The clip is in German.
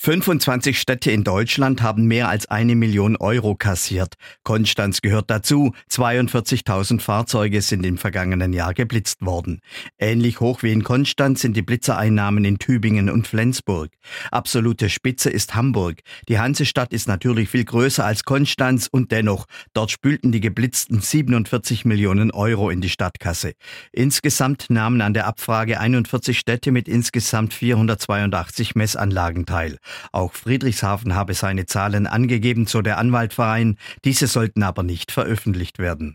25 Städte in Deutschland haben mehr als 1 Million Euro kassiert. Konstanz gehört dazu. 42.000 Fahrzeuge sind im vergangenen Jahr geblitzt worden. Ähnlich hoch wie in Konstanz sind die Blitzereinnahmen in Tübingen und Flensburg. Absolute Spitze ist Hamburg. Die Hansestadt ist natürlich viel größer als Konstanz und dennoch, dort spülten die Geblitzten 47 Millionen Euro in die Stadtkasse. Insgesamt nahmen an der Abfrage 41 Städte mit insgesamt 482 Messanlagen teil. Auch Friedrichshafen habe seine Zahlen angegeben, so der Anwaltverein. Diese sollten aber nicht veröffentlicht werden.